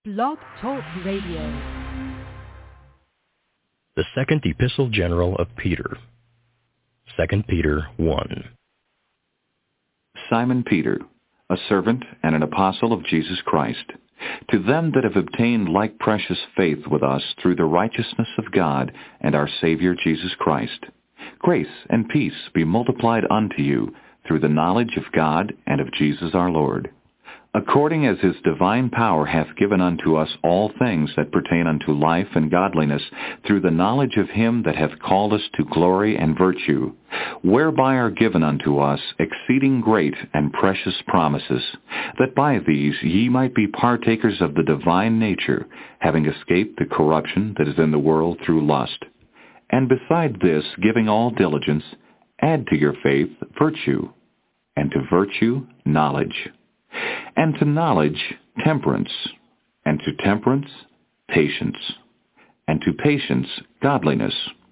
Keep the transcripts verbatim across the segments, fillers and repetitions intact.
Blog Talk Radio. The Second Epistle General of Peter. Second Peter one. Simon Peter, a servant and an apostle of Jesus Christ, to them that have obtained like precious faith with us through the righteousness of God and our Savior Jesus Christ, grace and peace be multiplied unto you through the knowledge of God and of Jesus our Lord, according as his divine power hath given unto us all things that pertain unto life and godliness, through the knowledge of him that hath called us to glory and virtue, whereby are given unto us exceeding great and precious promises, that by these ye might be partakers of the divine nature, having escaped the corruption that is in the world through lust. And beside this, giving all diligence, add to your faith virtue, and to virtue knowledge, and to knowledge temperance, and to temperance patience, and to patience godliness,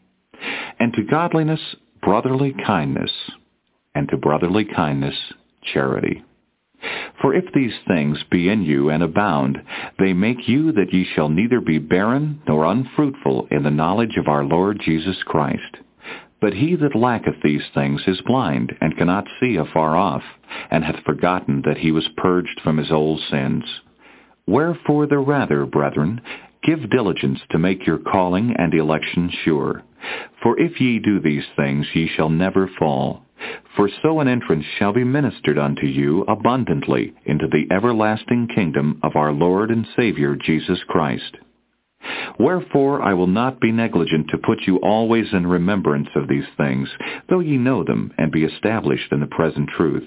and to godliness brotherly kindness, and to brotherly kindness charity. For if these things be in you and abound, they make you that ye shall neither be barren nor unfruitful in the knowledge of our Lord Jesus Christ. But he that lacketh these things is blind, and cannot see afar off, and hath forgotten that he was purged from his old sins. Wherefore the rather, brethren, give diligence to make your calling and election sure. For if ye do these things, ye shall never fall. For so an entrance shall be ministered unto you abundantly into the everlasting kingdom of our Lord and Savior Jesus Christ. Wherefore I will not be negligent to put you always in remembrance of these things, though ye know them, and be established in the present truth.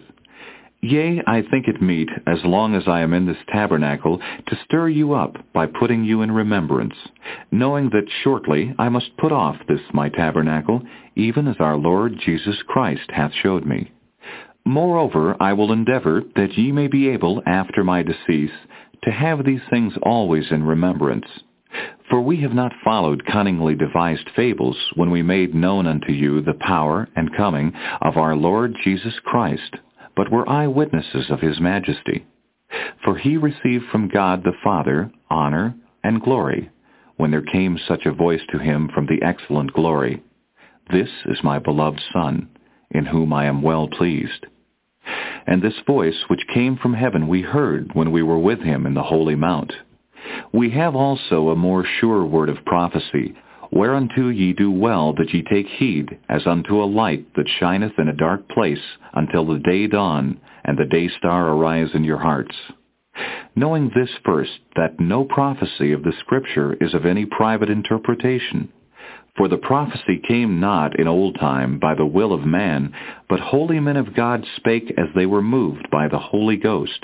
Yea, I think it meet, as long as I am in this tabernacle, to stir you up by putting you in remembrance, knowing that shortly I must put off this my tabernacle, even as our Lord Jesus Christ hath showed me. Moreover, I will endeavor that ye may be able, after my decease, to have these things always in remembrance. For we have not followed cunningly devised fables when we made known unto you the power and coming of our Lord Jesus Christ, but were eyewitnesses of his majesty. For he received from God the Father honor and glory, when there came such a voice to him from the excellent glory, This is my beloved Son, in whom I am well pleased. And this voice which came from heaven we heard when we were with him in the holy mount. We have also a more sure word of prophecy, whereunto ye do well that ye take heed, as unto a light that shineth in a dark place, until the day dawn, and the day star arise in your hearts. Knowing this first, that no prophecy of the Scripture is of any private interpretation. For the prophecy came not in old time by the will of man, but holy men of God spake as they were moved by the Holy Ghost.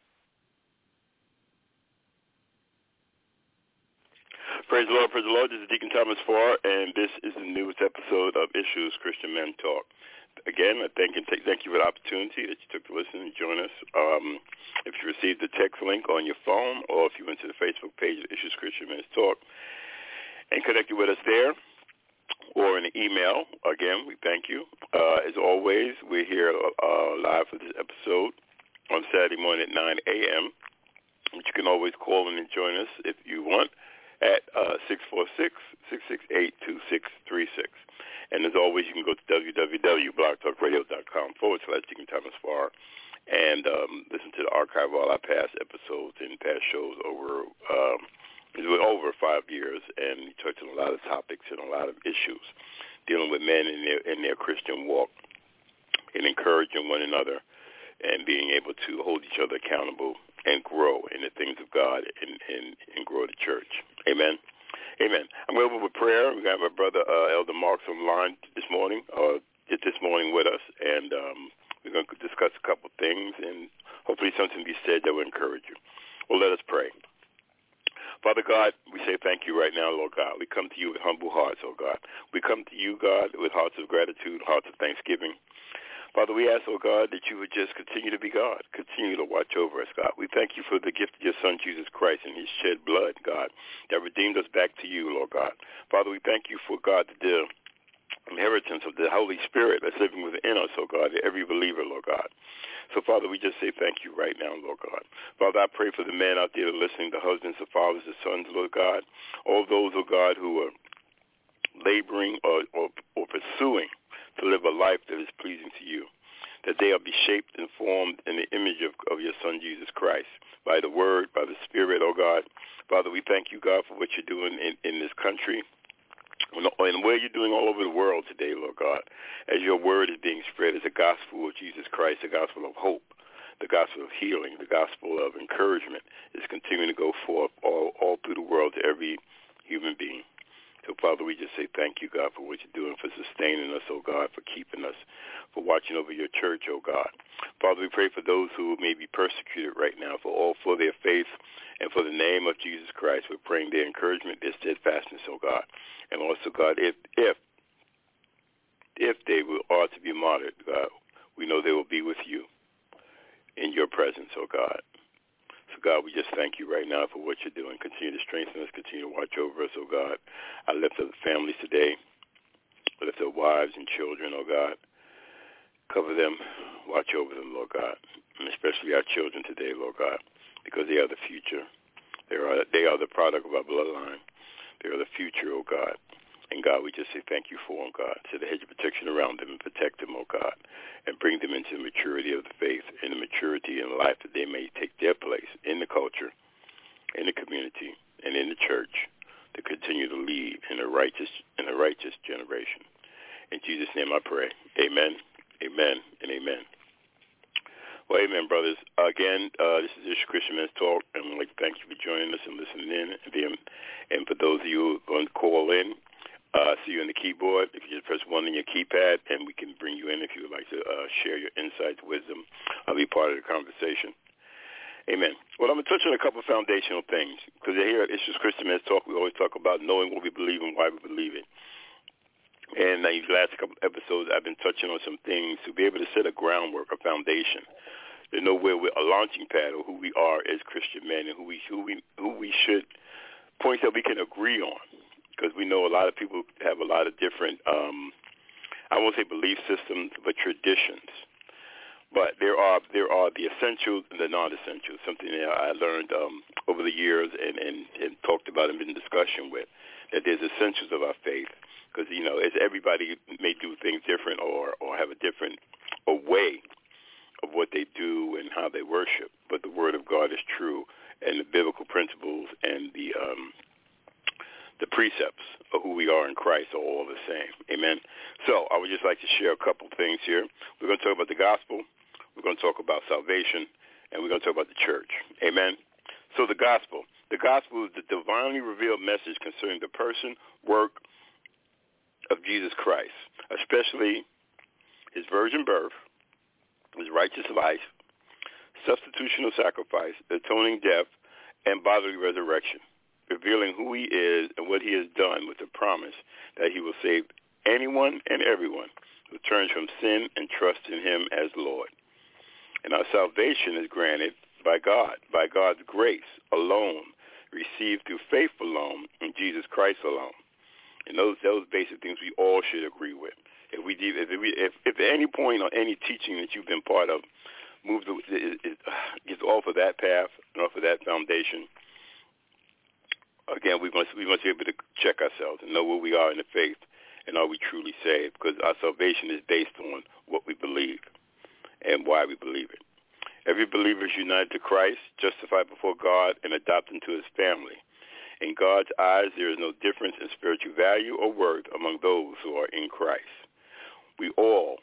Praise the Lord, praise the Lord. This is Deacon Thomas Farr, and this is the newest episode of Issues Christian Men Talk. Again, I thank, and thank you for the opportunity that you took to listen and join us. Um, if you received the text link on your phone, or if you went to the Facebook page of Issues Christian Men Talk and connected with us there, or in an email, again, we thank you. Uh, as always, we're here uh, live for this episode on Saturday morning at nine a.m., but you can always call in and join us if you want at uh, six four six, six six eight, two six three six. And as always, you can go to www.blogtalkradio.com forward slash Deacon Thomas Farr and um, listen to the archive of all our past episodes and past shows over um, over five years. And we touched on a lot of topics and a lot of issues dealing with men in their, in their Christian walk and encouraging one another and being able to hold each other accountable and grow in the things of God and, and, and grow the church. Amen. Amen. I'm going to open with prayer. We got my brother uh, Elder Marks on the line this morning, uh, this morning with us, and um, we're going to discuss a couple things, and hopefully something be said that will encourage you. Well, let us pray. Father God, we say thank you right now, Lord God. We come to you with humble hearts, oh God. We come to you, God, with hearts of gratitude, hearts of thanksgiving. Father, we ask, oh God, that you would just continue to be God, continue to watch over us, God. We thank you for the gift of your Son, Jesus Christ, and his shed blood, God, that redeemed us back to you, Lord God. Father, we thank you for, God, the inheritance of the Holy Spirit that's living within us, oh God, every believer, Lord God. So, Father, we just say thank you right now, Lord God. Father, I pray for the men out there listening, the husbands, the fathers, the sons, Lord God, all those, oh God, who are laboring or, or, or pursuing to live a life that is pleasing to you, that they will be shaped and formed in the image of, of your Son, Jesus Christ, by the Word, by the Spirit, oh God. Father, we thank you, God, for what you're doing in, in this country and what you're doing all over the world today, Lord God, as your Word is being spread as the gospel of Jesus Christ, the gospel of hope, the gospel of healing, the gospel of encouragement is continuing to go forth all, all through the world to every human being. So, Father, we just say thank you, God, for what you're doing, for sustaining us, oh God, for keeping us, for watching over your church, oh God. Father, we pray for those who may be persecuted right now, for all for their faith and for the name of Jesus Christ. We're praying their encouragement, their steadfastness, oh God. And also, God, if if if they are to be martyred, God, we know they will be with you in your presence, oh God. So, God, we just thank you right now for what you're doing. Continue to strengthen us. Continue to watch over us, oh God. I lift up the families today. I lift up wives and children, oh God. Cover them. Watch over them, Lord God. And especially our children today, Lord God, because they are the future. They are, they are the product of our bloodline. They are the future, oh God. And, God, we just say thank you for them, God. Set a hedge of protection around them and protect them, oh God, and bring them into the maturity of the faith and the maturity in life that they may take their place in the culture, in the community, and in the church to continue to lead in a righteous in a righteous generation. In Jesus' name I pray. Amen, amen, and amen. Well, amen, brothers. Again, uh, this is Ish Christian Men's Talk, and I'd like to thank you for joining us and listening in. And, and for those of you who are going to call in, Uh, see you on the keyboard. If you just press one on your keypad, and we can bring you in if you would like to uh, share your insights, wisdom. I'll be part of the conversation. Amen. Well, I'm going to touch on a couple of foundational things, because here at Issues Christian Men's Talk, we always talk about knowing what we believe and why we believe it. And uh, these last couple of episodes, I've been touching on some things to be able to set a groundwork, a foundation, to know where we're a launching pad of who we are as Christian men and who we who we who we should points that we can agree on. Because we know a lot of people have a lot of different, um, I won't say belief systems, but traditions. But there are there are the essentials and the non-essentials, something that I learned um, over the years and, and, and talked about and been in discussion with, that there's essentials of our faith. Because, you know, as everybody may do things different or, or have a different a way of what they do and how they worship. But the Word of God is true, and the biblical principles and the um the precepts of who we are in Christ are all the same. Amen. So I would just like to share a couple things here. We're going to talk about the gospel. We're going to talk about salvation, and we're going to talk about the church. Amen. So the gospel. The gospel is the divinely revealed message concerning the person, work of Jesus Christ, especially his virgin birth, his righteous life, substitutional sacrifice, atoning death, and bodily resurrection, revealing who he is and what he has done with the promise that he will save anyone and everyone who turns from sin and trusts in him as Lord. And our salvation is granted by God, by God's grace alone, received through faith alone in Jesus Christ alone. And those those basic things we all should agree with. If we if we, if, if at any point on any teaching that you've been part of moves it, it, gets off of that path and off of that foundation, again, we must we must be able to check ourselves and know where we are in the faith and are we truly saved, because our salvation is based on what we believe and why we believe it. Every believer is united to Christ, justified before God, and adopted into his family. In God's eyes, there is no difference in spiritual value or worth among those who are in Christ. We all,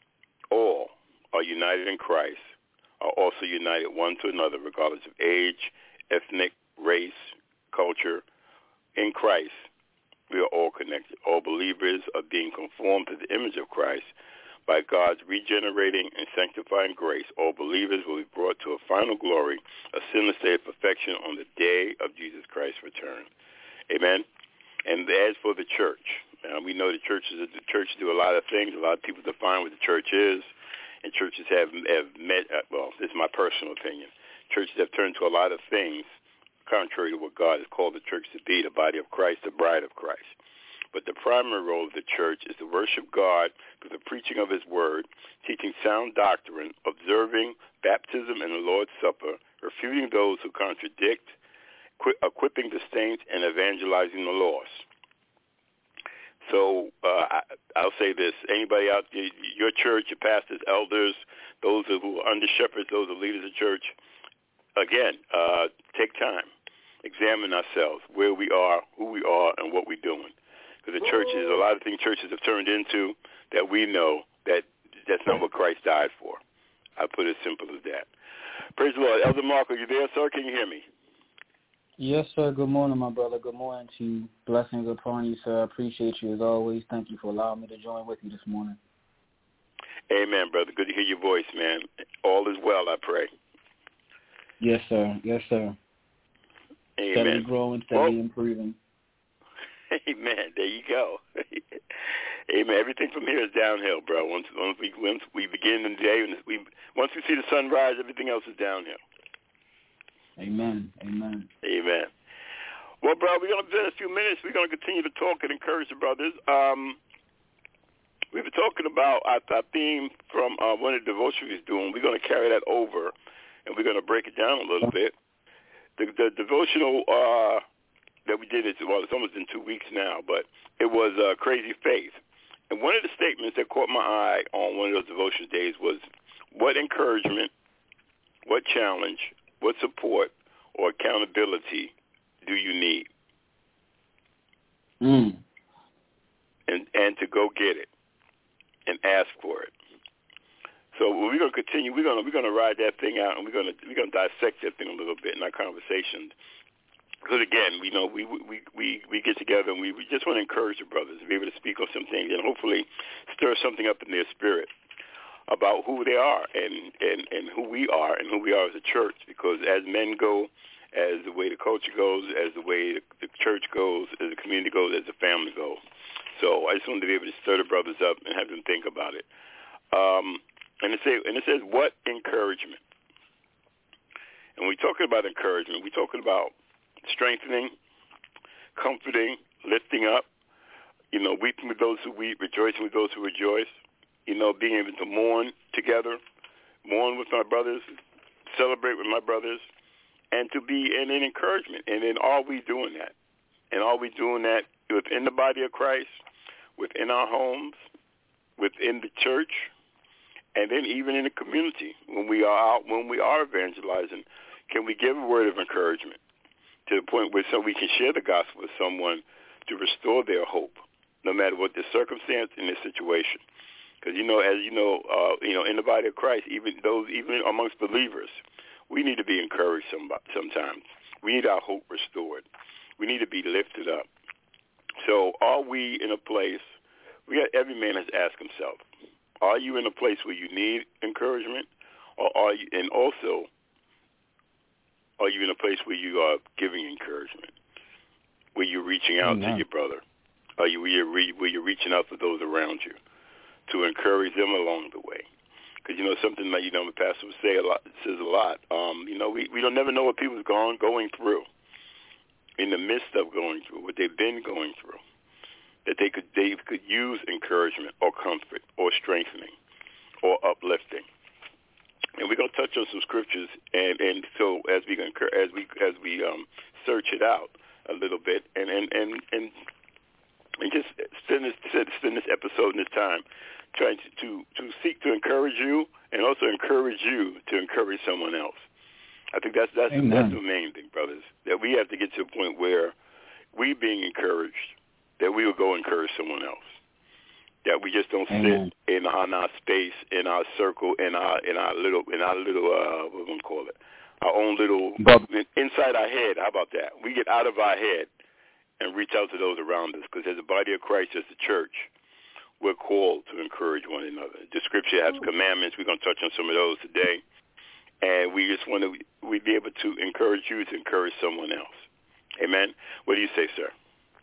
all are united in Christ, are also united one to another, regardless of age, ethnic, race, culture. In Christ, we are all connected. All believers are being conformed to the image of Christ by God's regenerating and sanctifying grace. All believers will be brought to a final glory, a sinless state of perfection on the day of Jesus Christ's return. Amen. And as for the church, now we know the churches, the church do a lot of things. A lot of people define what the church is, and churches have have met. Well, this is my personal opinion. Churches have turned to a lot of things contrary to what God has called the church to be, the body of Christ, the bride of Christ. but the primary role of the church is to worship God through the preaching of his word, teaching sound doctrine, observing baptism and the Lord's Supper, refuting those who contradict, equipping the saints, and evangelizing the lost. So uh, I, I'll say this. Anybody out there, your church, your pastors, elders, those who are under shepherds, those who are leaders of church, again, uh, take time. Examine ourselves, where we are, who we are, and what we're doing. Because the churches, a lot of things churches have turned into that we know that that's not what Christ died for. I put it as simple as that. Praise the Lord. Elder Mark, are you there, sir? Can you hear me? Yes, sir. Good morning, my brother. Good morning to you. Blessings upon you, sir. I appreciate you as always. Thank you for allowing me to join with you this morning. Amen, brother. Good to hear your voice, man. All is well, I pray. Yes, sir. Yes, sir. Amen. Steadily growing, steadily well, improving. Amen. There you go. Amen. Everything from here is downhill, bro. Once once we once we begin the day, and we once we see the sun rise, everything else is downhill. Amen. Amen. Amen. Well, bro, we're gonna in a few minutes. We're gonna continue to talk and encourage the brothers. Um, we've been talking about our, our theme from uh, one of the devotions we're doing. We're gonna carry that over, and we're gonna break it down a little bit. The, the devotional uh, that we did, is, well, it's almost in two weeks now, but it was uh, Crazy Faith. And one of the statements that caught my eye on one of those devotion days was, what encouragement, what challenge, what support, or accountability do you need? Mm. And and to go get it and ask for it. So we're going to continue. We're going to we're going to ride that thing out, and we're going to we're going to dissect that thing a little bit in our conversation. Because again, we know we we we we get together and we, we just want to encourage the brothers to be able to speak on some things and hopefully stir something up in their spirit about who they are and, and, and who we are and who we are as a church. Because as men go, as the way the culture goes, as the way the church goes, as the community goes, as the family goes. So I just wanted to be able to stir the brothers up and have them think about it. Um, And it, say, and it says, what encouragement? And we're talking about encouragement. We're talking about strengthening, comforting, lifting up, you know, weeping with those who weep, rejoicing with those who rejoice, you know, being able to mourn together, mourn with my brothers, celebrate with my brothers, and to be in an encouragement. And then are we doing that? And are we doing that within the body of Christ, within our homes, within the church, and then even in the community, when we are out, when we are evangelizing, can we give a word of encouragement to the point where so we can share the gospel with someone to restore their hope, no matter what the circumstance in this situation? Because, you know, as you know, uh, you know, in the body of Christ, even those, even amongst believers, we need to be encouraged some, sometimes. We need our hope restored. We need to be lifted up. So are we in a place, we got, every man has asked himself, are you in a place where you need encouragement, or are you, and also, are you in a place where you are giving encouragement, where you're reaching out mm-hmm. to your brother? Are you where you're, re, where you're reaching out to those around you to encourage them along the way? Because, you know, something that, you know, the pastor would say a lot, says a lot. Um, you know, we, we don't never know what people's going, going through, in the midst of going through, what they've been going through, that they could they could use encouragement or comfort or strengthening or uplifting. And we're gonna touch on some scriptures, and, and so as we as we as we um, search it out a little bit, and and and and, and just spend this spend this episode and this time trying to, to to seek to encourage you, and also encourage you to encourage someone else. I think that's that's the, that's the main thing, brothers. That we have to get to a point where we being encouraged, that we will go encourage someone else. That we just don't Amen. sit in on our space, in our circle, in our in our little in our little uh, what we gonna call it, our own little but, inside our head. How about that? We get out of our head and reach out to those around us, because as the body of Christ, as the church, we're called to encourage one another. The scripture has commandments. We're gonna touch on some of those today, and we just want to we be able to encourage you to encourage someone else. Amen. What do you say, sir?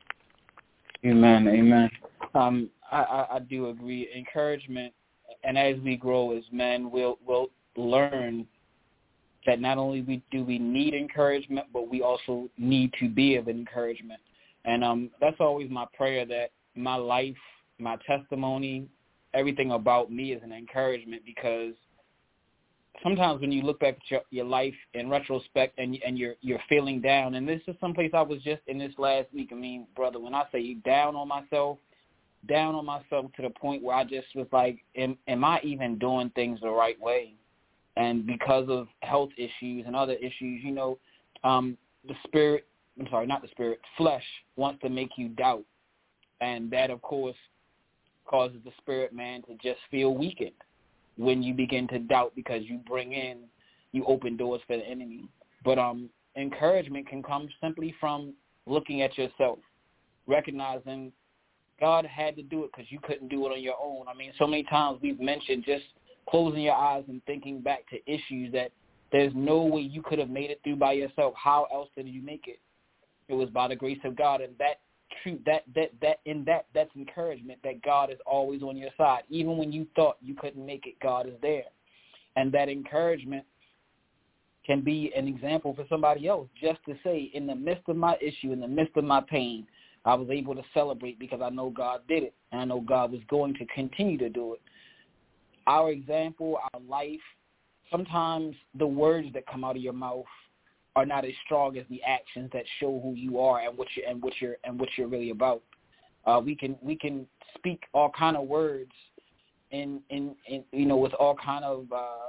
Amen, amen. Um, I, I, I do agree. Encouragement, and as we grow as men, we'll we'll learn that not only we do we need encouragement, but we also need to be of encouragement. And um, that's always my prayer, that my life, my testimony, everything about me is an encouragement, because sometimes when you look back at your, your life in retrospect and and you're you're feeling down, and this is someplace I was just in this last week. I mean, brother, when I say you down on myself, down on myself to the point where I just was like, am, am I even doing things the right way? And because of health issues and other issues, you know, um, the spirit, I'm sorry, not the spirit, flesh wants to make you doubt. And that, of course, causes the spirit man to just feel weakened when you begin to doubt, because you bring in, you open doors for the enemy. But um, encouragement can come simply from looking at yourself, recognizing God had to do it because you couldn't do it on your own. I mean, so many times we've mentioned just closing your eyes and thinking back to issues that there's no way you could have made it through by yourself. How else did you make it? It was by the grace of God, and that truth, that that that in that that's encouragement that God is always on your side. Even when you thought you couldn't make it, God is there. And that encouragement can be an example for somebody else, just to say, in the midst of my issue, in the midst of my pain, I was able to celebrate because I know God did it, and I know God was going to continue to do it. Our example, our life, sometimes the words that come out of your mouth are not as strong as the actions that show who you are and what you and what you're and what you're really about. Uh, we can we can speak all kind of words, in in, in you know with all kind of uh,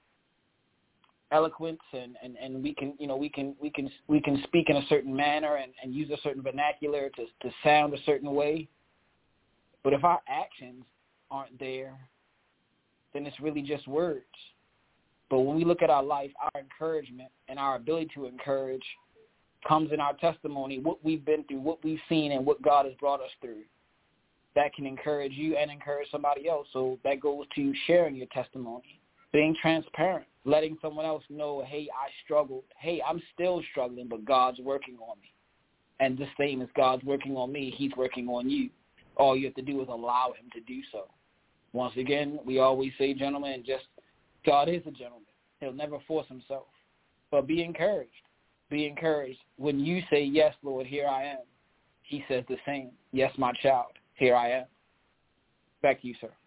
eloquence, and, and, and we can you know we can we can we can speak in a certain manner and, and use a certain vernacular to to sound a certain way. But if our actions aren't there, then it's really just words. But when we look at our life, our encouragement and our ability to encourage comes in our testimony, what we've been through, what we've seen, and what God has brought us through. That can encourage you and encourage somebody else. So that goes to sharing your testimony, being transparent, letting someone else know, hey, I struggled. Hey, I'm still struggling, but God's working on me. And the same as God's working on me, he's working on you. All you have to do is allow him to do so. Once again, we always say, gentlemen, just God is a gentleman. He'll never force himself. But be encouraged. Be encouraged. When you say, yes, Lord, here I am, he says the same. Yes, my child, here I am. Back to you, sir.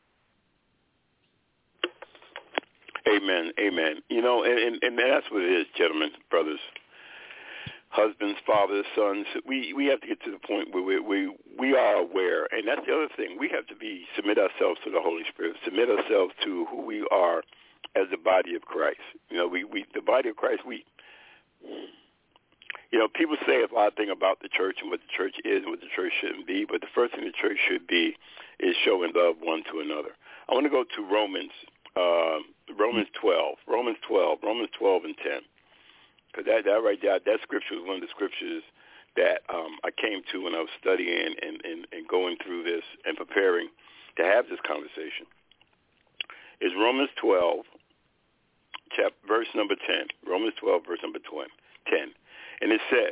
Amen. Amen. You know, and, and, and that's what it is, gentlemen, brothers, husbands, fathers, sons. We we have to get to the point where we, we, we are aware. And that's the other thing. We have to be submit ourselves to the Holy Spirit, submit ourselves to who we are as the body of Christ. You know, we, we the body of Christ, we, you know, people say a lot of things about the church and what the church is and what the church shouldn't be, but the first thing the church should be is showing love one to another. I want to go to Romans, uh, Romans twelve, Romans twelve, Romans twelve and ten, because that, that right there, that scripture was one of the scriptures that um, I came to when I was studying and, and, and going through this and preparing to have this conversation. Is Romans twelve, chapter, verse number ten. Romans twelve, verse number ten. And it says,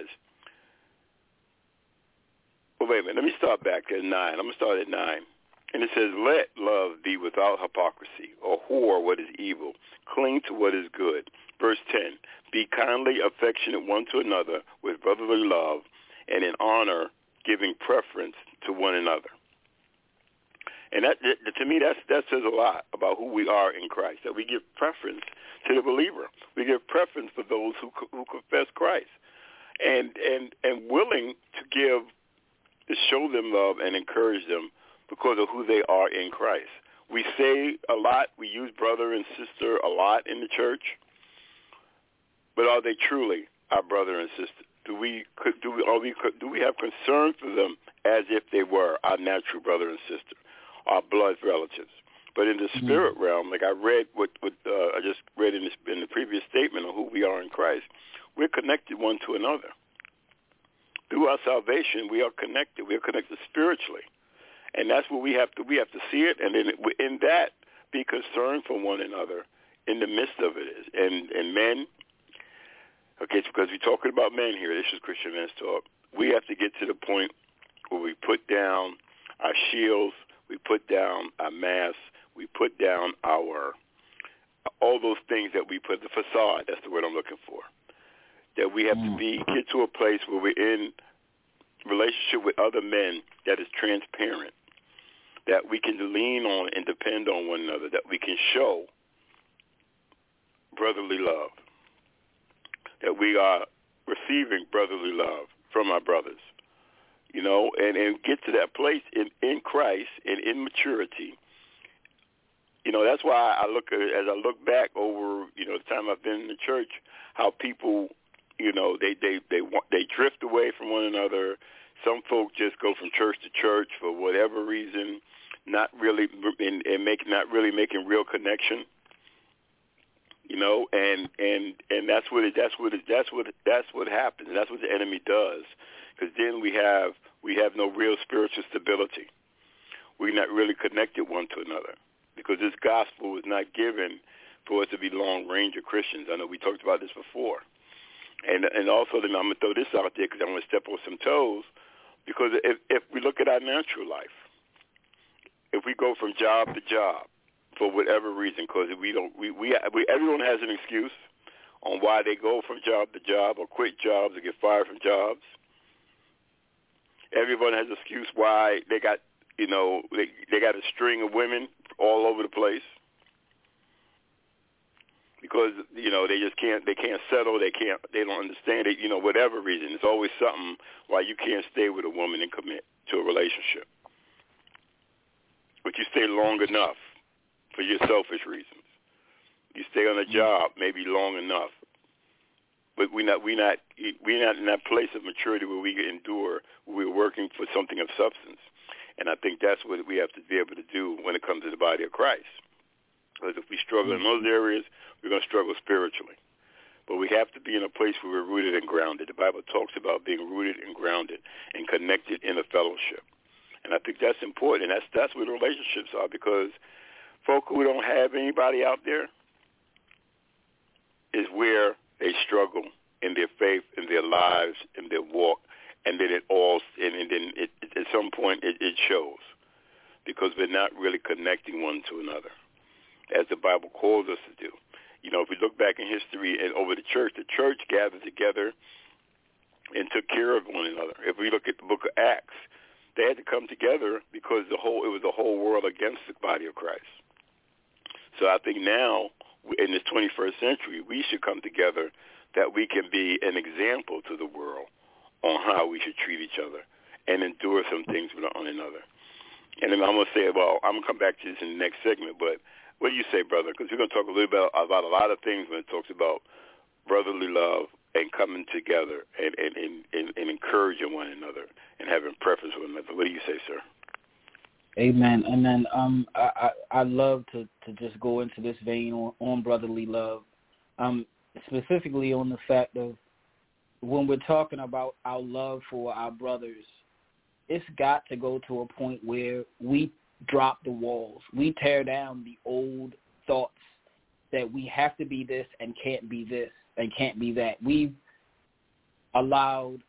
well, wait a minute, let me start back at nine. I'm going to start at nine. And it says, let love be without hypocrisy, or whore what is evil. Cling to what is good. Verse ten, be kindly affectionate one to another with brotherly love, and in honor giving preference to one another. And that, that to me, that's, that says a lot about who we are in Christ, that we give preference to the believer. We give preference for those who who confess Christ, and and and willing to give, to show them love and encourage them because of who they are in Christ. We say a lot, we use brother and sister a lot in the church, but are they truly our brother and sister? Do we do we are we do we have concern for them as if they were our natural brother and sister, our blood relatives? But in the spirit mm. realm, like I read what, what uh, I just read in, this, in the previous statement on who we are in Christ, we're connected one to another. Through our salvation, we are connected. We are connected spiritually, and that's what we have to. We have to see it, and then in that, be concerned for one another in the midst of it. And and men, okay, because we're talking about men here. This is Christian Men's Talk. We have to get to the point where we put down our shields, we put down our masks. We put down our, all those things that we put, the facade, that's the word I'm looking for, that we have mm. to be, get to a place where we're in relationship with other men that is transparent, that we can lean on and depend on one another, that we can show brotherly love, that we are receiving brotherly love from our brothers, you know, and, and get to that place in, in Christ and in maturity. You know, that's why I look at, as I look back over, you know, the time I've been in the church, how people, you know, they they they want, they drift away from one another. Some folk just go from church to church for whatever reason, not really and, and make not really making real connection. You know, and and and that's what it, that's what it, that's what that's what happens. That's what the enemy does, because then we have we have no real spiritual stability. We're not really connected one to another, because this gospel was not given for us to be long ranger Christians. I know we talked about this before, and and also then I'm gonna throw this out there because I'm gonna step on some toes, because if if we look at our natural life, if we go from job to job, for whatever reason, because we don't, we, we, we, everyone has an excuse on why they go from job to job or quit jobs or get fired from jobs. Everyone has an excuse why they got, you know, they, they got a string of women all over the place because, you know, they just can't, they can't settle, they can't, they don't understand it, you know, whatever reason. It's always something why you can't stay with a woman and commit to a relationship. But you stay long enough for your selfish reasons. You stay on a job maybe long enough, but we're not we not we're not in that place of maturity where we can endure. Where we're working for something of substance, and I think that's what we have to be able to do when it comes to the body of Christ. Because if we struggle in those areas, we're going to struggle spiritually. But we have to be in a place where we're rooted and grounded. The Bible talks about being rooted and grounded and connected in a fellowship, and I think that's important. And that's that's where the relationships are, because folk who don't have anybody out there is where they struggle in their faith, in their lives, in their walk, and then it all, and, and then it, it, at some point it, it shows, because we're not really connecting one to another, as the Bible calls us to do. You know, if we look back in history and over the church, the church gathered together and took care of one another. If we look at the book of Acts, they had to come together because the whole it was the whole world against the body of Christ. So I think now, in this twenty-first century, we should come together that we can be an example to the world on how we should treat each other and endure some things with one another. And then I'm going to say, well, I'm going to come back to this in the next segment, but what do you say, brother? Because we're going to talk a little bit about a lot of things when it talks about brotherly love and coming together and, and, and, and, and encouraging one another and having preference with one another. What do you say, sir? Amen. And then um, I, I, I love to, to just go into this vein on, on brotherly love, um, specifically on the fact of when we're talking about our love for our brothers, it's got to go to a point where we drop the walls. We tear down the old thoughts that we have to be this and can't be this and can't be that. We've allowed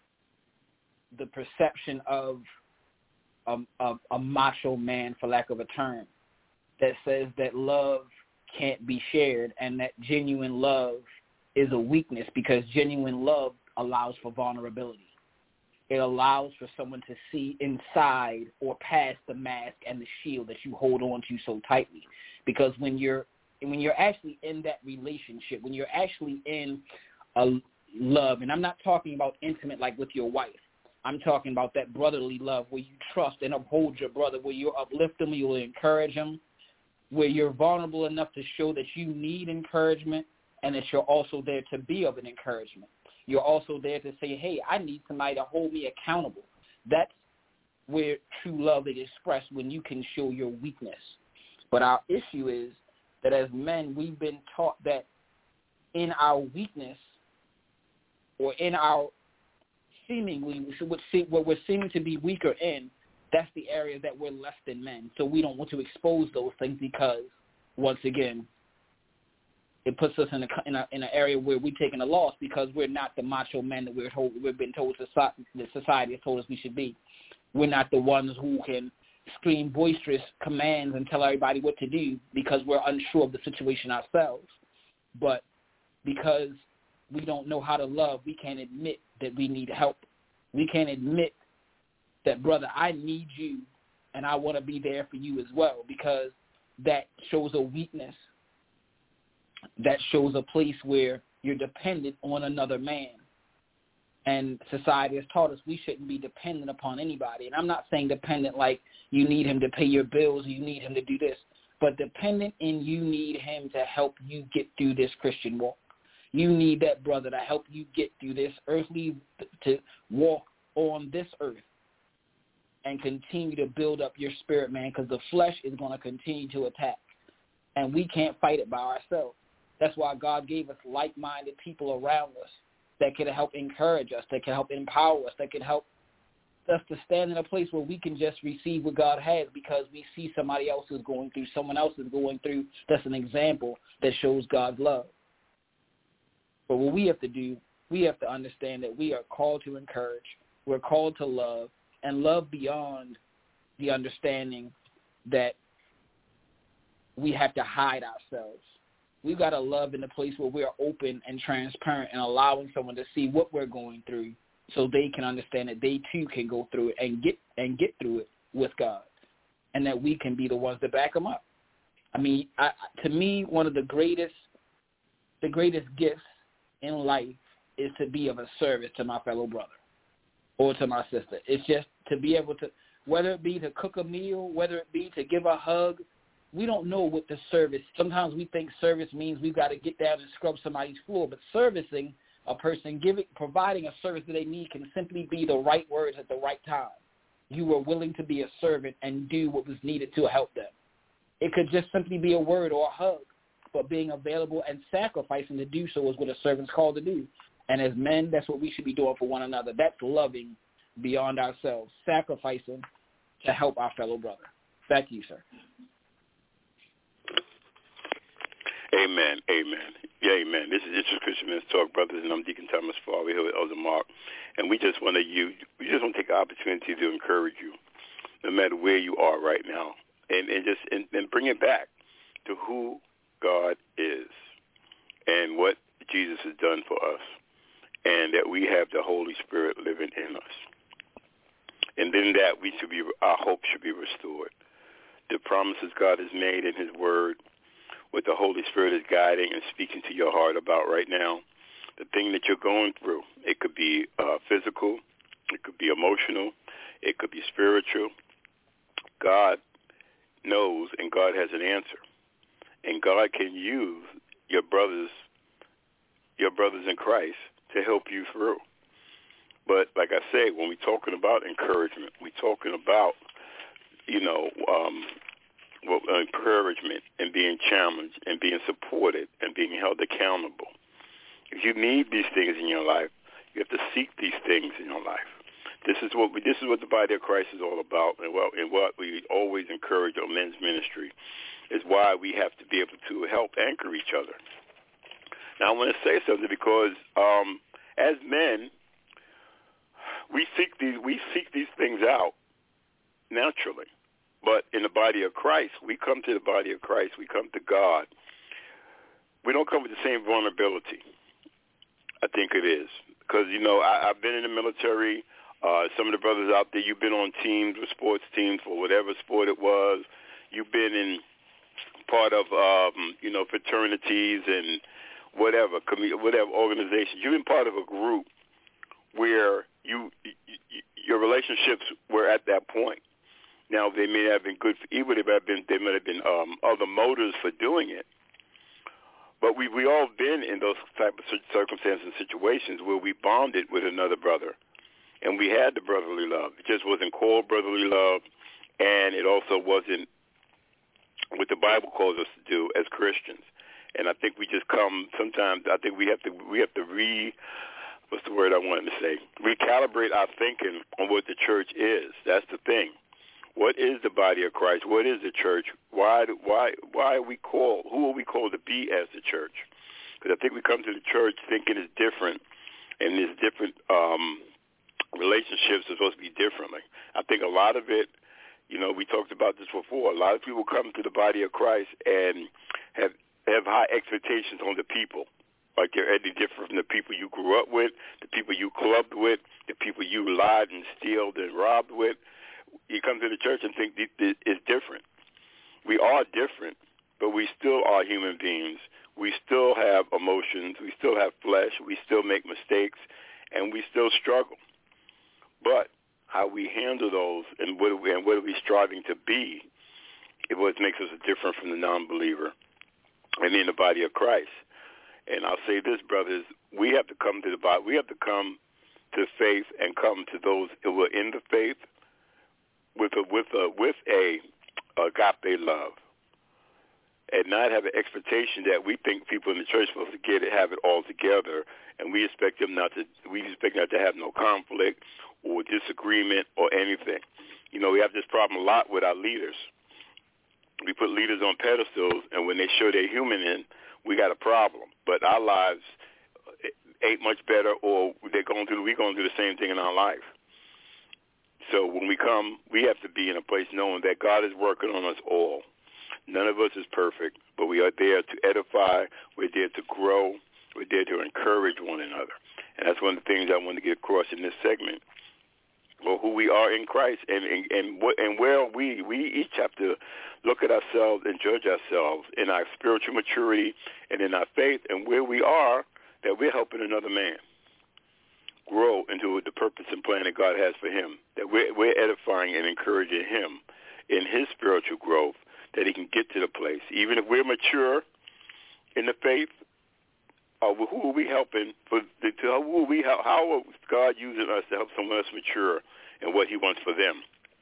the perception of A, a, a macho man, for lack of a term, that says that love can't be shared and that genuine love is a weakness, because genuine love allows for vulnerability. It allows for someone to see inside or past the mask and the shield that you hold on to so tightly. Because when you're when you're actually in that relationship, when you're actually in a love, and I'm not talking about intimate like with your wife, I'm talking about that brotherly love where you trust and uphold your brother, where you uplift him, you will encourage him, where you're vulnerable enough to show that you need encouragement and that you're also there to be of an encouragement. You're also there to say, hey, I need somebody to hold me accountable. That's where true love is expressed, when you can show your weakness. But our issue is that as men, we've been taught that in our weakness or in our seemingly, what we're seeming to be weaker in, that's the area that we're less than men. So we don't want to expose those things because, once again, it puts us in a in a in an area where we're taking a loss because we're not the macho men that we're told, we've been told society, that society has told us we should be. We're not the ones who can scream boisterous commands and tell everybody what to do because we're unsure of the situation ourselves. But because we don't know how to love, we can't admit that we need help We can't admit that, brother, I need you and I want to be there for you as well, because that shows a weakness. That shows a place where you're dependent on another man. And society has taught us we shouldn't be dependent upon anybody. And I'm not saying dependent like you need him to pay your bills or you need him to do this, but dependent in you need him to help you get through this Christian walk. You need that brother to help you get through this earthly, to walk on this earth and continue to build up your spirit, man, because the flesh is going to continue to attack. And we can't fight it by ourselves. That's why God gave us like-minded people around us that can help encourage us, that can help empower us, that can help us to stand in a place where we can just receive what God has because we see somebody else is going through, someone else is going through. That's an example that shows God's love. But what we have to do, we have to understand that we are called to encourage, we're called to love, and love beyond the understanding that we have to hide ourselves. We've got to love in a place where we're open and transparent and allowing someone to see what we're going through so they can understand that they too can go through it and get and get through it with God, and that we can be the ones that back them up. I mean, I, to me, one of the greatest, the greatest gifts in life is to be of a service to my fellow brother or to my sister. It's just to be able to, whether it be to cook a meal, whether it be to give a hug. We don't know what the service, sometimes we think service means we've got to get down and scrub somebody's floor, but servicing a person, giving, providing a service that they need can simply be the right words at the right time. You were willing to be a servant and do what was needed to help them. It could just simply be a word or a hug, but being available and sacrificing to do so is what a servant's called to do. And as men, that's what we should be doing for one another. That's loving beyond ourselves, sacrificing to help our fellow brother. Back to you, sir. Amen, amen. Yeah, amen. This is, this is Christian Men's Talk, brothers, and I'm Deacon Thomas Farr. We're here with Elder Mark, and we just want to you. We just want to take the opportunity to encourage you, no matter where you are right now, and, and just and, and bring it back to who God is and what Jesus has done for us, and that we have the Holy Spirit living in us, and then that we should be, our hope should be restored. The promises God has made in His Word, what the Holy Spirit is guiding and speaking to your heart about right now, the thing that you're going through. It could be uh, physical, it could be emotional, it could be spiritual. God knows, and God has an answer, and God can use your brothers, your brothers in Christ, to help you through. But like I said, when we're talking about encouragement, we're talking about, you know, um, well, encouragement and being challenged and being supported and being held accountable. If you need these things in your life, you have to seek these things in your life. This is what we, this is what the body of Christ is all about, and what, and what we always encourage on men's ministry is why we have to be able to help anchor each other. Now, I want to say something because um, as men, we seek these we seek these things out naturally. But in the body of Christ, we come to the body of Christ, we come to God. We don't come with the same vulnerability, I think it is. Because, you know, I, I've been in the military. Uh, some of the brothers out there, you've been on teams or sports teams for whatever sport it was. You've been in part of, um, you know, fraternities and whatever, whatever organizations. You've been part of a group where you, you your relationships were at that point. Now, they may have been good, for, even if have been, they may have been um, other motives for doing it. But we we all been in those type of circumstances and situations where we bonded with another brother, and we had the brotherly love. It just wasn't called brotherly love, and it also wasn't what the Bible calls us to do as Christians. And I think we just come sometimes. I think we have to we have to re. What's the word I wanted to say? Recalibrate our thinking on what the church is. That's the thing. What is the body of Christ? What is the church? Why why why are we called? Who are we called to be as the church? Because I think we come to the church thinking it's different, and there's different um, relationships are supposed to be differently. I think a lot of it, you know, we talked about this before. A lot of people come to the body of Christ and have have high expectations on the people, Like they're any different from the people you grew up with, the people you clubbed with, the people you lied and stealed and robbed with. You come to the church and think it's different. We are different, but we still are human beings. We still have emotions. We still have flesh. We still make mistakes, and we still struggle. But how we handle those and what are we, and what are we striving to be, it what makes us different from the non-believer and in the body of Christ. And I'll say this, brothers, we have to come to the body. We have to come to faith and come to those who are in the faith with a with a with a agape love, and not have an expectation that we think people in the church are supposed to get it, have it all together, and we expect them not to. We expect not to have no conflict or disagreement or anything. You know, we have this problem a lot with our leaders. We put leaders on pedestals, and when they show they're human in, we got a problem. But our lives ain't much better, or they're going through. We're going through the same thing in our life. So when we come, we have to be in a place knowing that God is working on us all. None of us is perfect, but we are there to edify. We're there to grow. We're there to encourage one another. And that's one of the things I want to get across in this segment, or who we are in Christ, and and and, what, and where we we each have to look at ourselves and judge ourselves in our spiritual maturity and in our faith, and where we are, that we're helping another man grow into the purpose and plan that God has for him, that we're, we're edifying and encouraging him in his spiritual growth, that he can get to the place. Even if we're mature in the faith, uh, who are we helping? For the, to, who are we, how, how is God using us to help someone else mature in what he wants for them?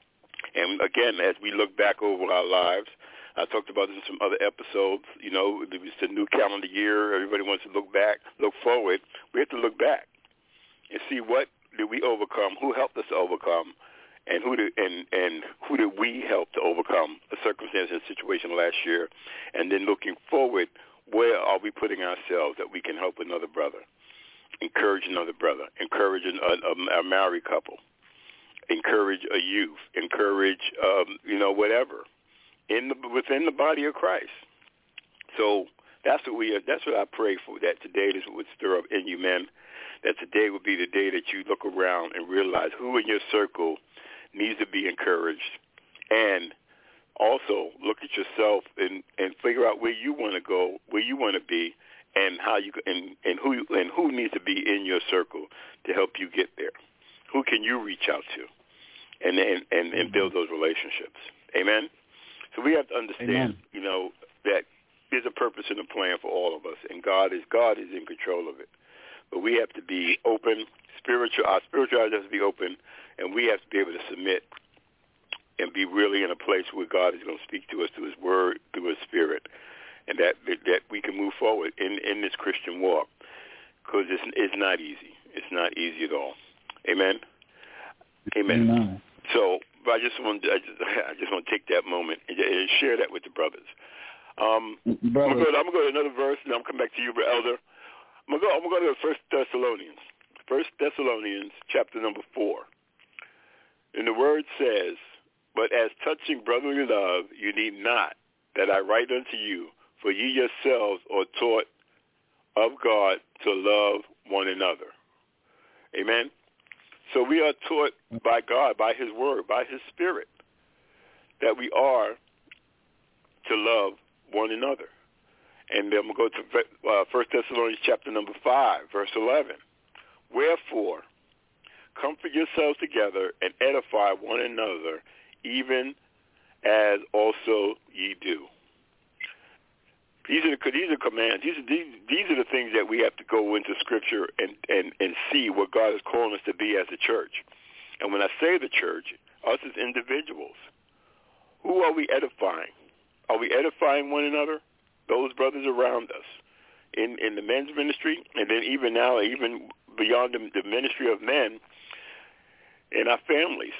And again, as we look back over our lives, I talked about this in some other episodes, you know, it's a new calendar year. Everybody wants to look back, look forward. We have to look back and see what did we overcome, who helped us to overcome, and who did and, and who did we help to overcome a circumstance and situation last year. And then looking forward, where are we putting ourselves that we can help another brother, encourage another brother, encourage a, a, a married couple, encourage a youth, encourage, um, you know, whatever, in the, within the body of Christ. So that's what we. That's what I pray for, that today this would stir up in you, men, that today would be the day that you look around and realize who in your circle needs to be encouraged, and also look at yourself and, and figure out where you want to go, where you want to be, and how you and, and who and who needs to be in your circle to help you get there. Who can you reach out to, and and, and, and build those relationships? Amen. So we have to understand, Amen. you know, that there's a purpose and a plan for all of us, and God is God is in control of it. But we have to be open, spiritual. Our spirituality has to be open, and we have to be able to submit and be really in a place where God is going to speak to us through his word, through his spirit, and that that we can move forward in, in this Christian walk, because it's, it's not easy. It's not easy at all. Amen? Amen. Amen. So but I just want I just, I just want to take that moment and, and share that with the brothers. Um, Brother. I'm going to go to another verse, and I'm going to come back to you, Elder. I'm going to go, I'm going to go to First Thessalonians. First Thessalonians, chapter number four. And the word says, "But as touching brotherly love, you need not that I write unto you, for ye yourselves are taught of God to love one another." Amen? So we are taught by God, by his word, by his spirit, that we are to love one another. And then we'll go to uh, First Thessalonians chapter number five, verse eleven. "Wherefore, comfort yourselves together and edify one another, even as also ye do." These are the, these are commands. These are these, these are the things that we have to go into Scripture and, and, and see what God is calling us to be as a church. And when I say the church, us as individuals, who are we edifying? Are we edifying one another? Those brothers around us in, in the men's ministry, and then even now, even beyond the, the ministry of men, in our families,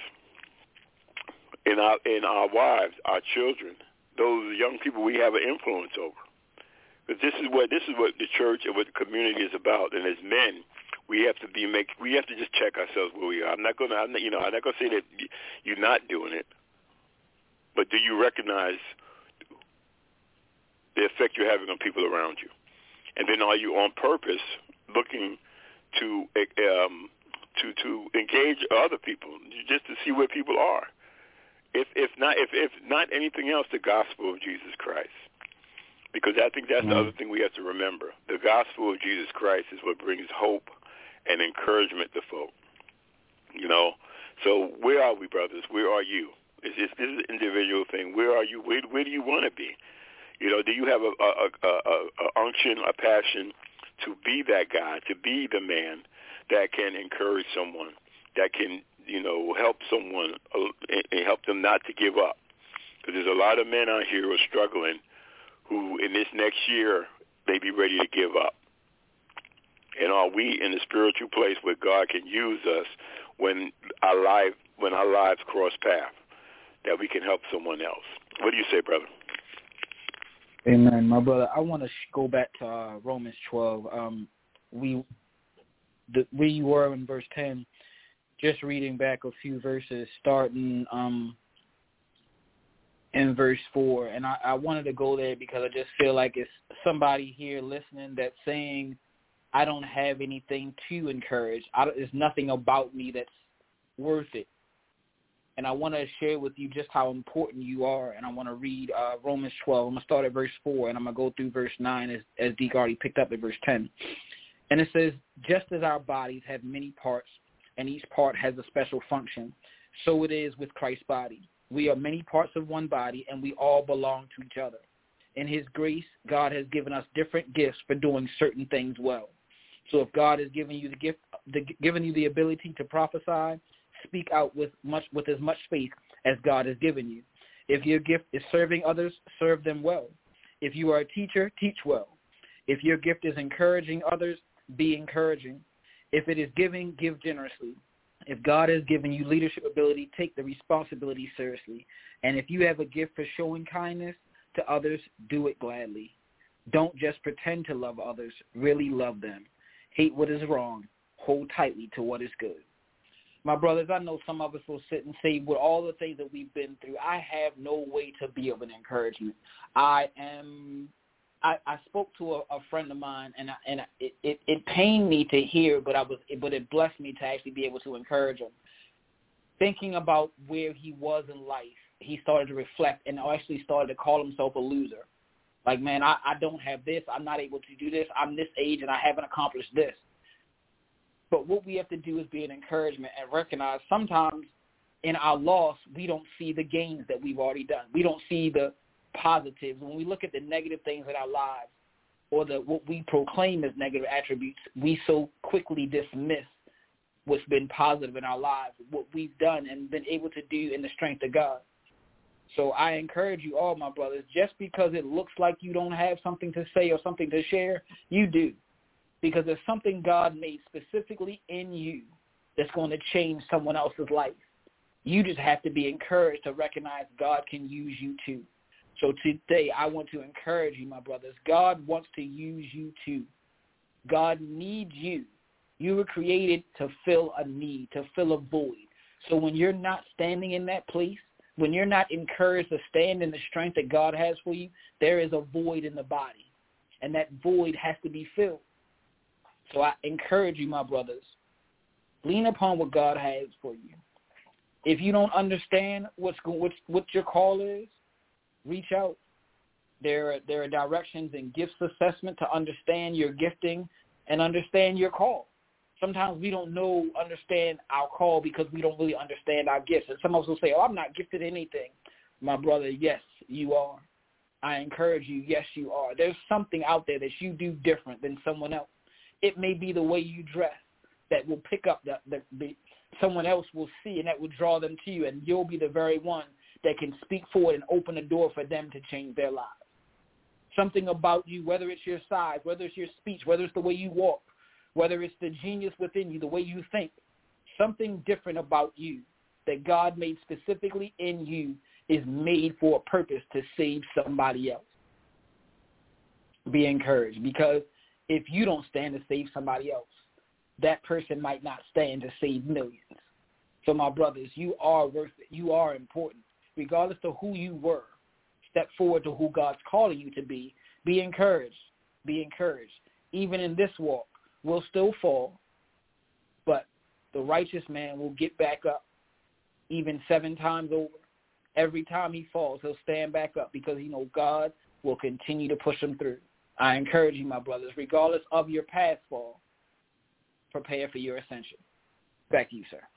in our in our wives, our children, those young people we have an influence over. Because this is what this is what the church and what the community is about. And as men, we have to be make we have to just check ourselves where we are. I'm not gonna, I'm not, you know, I'm not gonna say that you're not doing it, but do you recognize the effect you're having on people around you? And then are you on purpose looking to um, to to engage other people just to see where people are? If if not if, if not anything else, the gospel of Jesus Christ. Because I think that's mm-hmm. the other thing we have to remember. The gospel of Jesus Christ is what brings hope and encouragement to folk. You know, so where are we, brothers? Where are you? It's just, this is an individual thing. Where are you? Where, where do you want to be? You know, do you have a, a, a, a, a unction, a passion to be that guy, to be the man that can encourage someone, that can, you know, help someone and, and help them not to give up? Because there's a lot of men out here who are struggling who in this next year may be ready to give up. And are we in a spiritual place where God can use us when our life, when our lives cross paths, that we can help someone else? What do you say, brother? Amen, my brother. I want to sh- go back to uh, Romans twelve. Um, we, the, where you were in verse ten, just reading back a few verses, starting um, in verse four. And I, I wanted to go there because I just feel like it's somebody here listening that's saying, I don't have anything to encourage. I don't, there's nothing about me that's worth it. And I want to share with you just how important you are. And I want to read uh, Romans twelve. I'm going to start at verse four, and I'm going to go through verse nine as, as Deke already picked up at verse ten. And it says, just as our bodies have many parts, and each part has a special function, so it is with Christ's body. We are many parts of one body, and we all belong to each other. In his grace, God has given us different gifts for doing certain things well. So if God has given you the gift, the, given you the ability to prophesy, speak out with much with as much faith as God has given you. If your gift is serving others, serve them well. If you are a teacher, teach well. If your gift is encouraging others, be encouraging. If it is giving, give generously. If God has given you leadership ability, take the responsibility seriously. And if you have a gift for showing kindness to others, do it gladly. Don't just pretend to love others, really love them. Hate what is wrong. Hold tightly to what is good. My brothers, I know some of us will sit and say, with all the things that we've been through, I have no way to be of an encouragement. I am, I, I spoke to a, a friend of mine, and I, and it, it, it pained me to hear, but I was, but it blessed me to actually be able to encourage him. Thinking about where he was in life, he started to reflect and actually started to call himself a loser. Like, man, I, I don't have this. I'm not able to do this. I'm this age, and I haven't accomplished this. But what we have to do is be an encouragement and recognize sometimes in our loss, we don't see the gains that we've already done. We don't see the positives. When we look at the negative things in our lives or the what we proclaim as negative attributes, we so quickly dismiss what's been positive in our lives, what we've done and been able to do in the strength of God. So I encourage you all, my brothers, just because it looks like you don't have something to say or something to share, you do. Because there's something God made specifically in you that's going to change someone else's life. You just have to be encouraged to recognize God can use you too. So today I want to encourage you, my brothers. God wants to use you too. God needs you. You were created to fill a need, to fill a void. So when you're not standing in that place, when you're not encouraged to stand in the strength that God has for you, there is a void in the body. And that void has to be filled. So I encourage you, my brothers, lean upon what God has for you. If you don't understand what's what, what your call is, reach out. There are, there are directions in gifts assessment to understand your gifting and understand your call. Sometimes we don't know, understand our call because we don't really understand our gifts. And some of us will say, oh, I'm not gifted in anything. My brother, yes, you are. I encourage you, yes, you are. There's something out there that you do different than someone else. It may be the way you dress that will pick up the, the, the someone else will see, and that will draw them to you, and you'll be the very one that can speak forward and open a door for them to change their lives. Something about you, whether it's your size, whether it's your speech, whether it's the way you walk, whether it's the genius within you, the way you think, something different about you that God made specifically in you is made for a purpose to save somebody else. Be encouraged, because if you don't stand to save somebody else, that person might not stand to save millions. So, my brothers, you are worth it. You are important. Regardless of who you were, step forward to who God's calling you to be. Be encouraged. Be encouraged. Even in this walk, we'll still fall, but the righteous man will get back up even seven times over. Every time he falls, he'll stand back up because he knows God will continue to push him through. I encourage you, my brothers, regardless of your past fall, prepare for your ascension. Back to you, sir.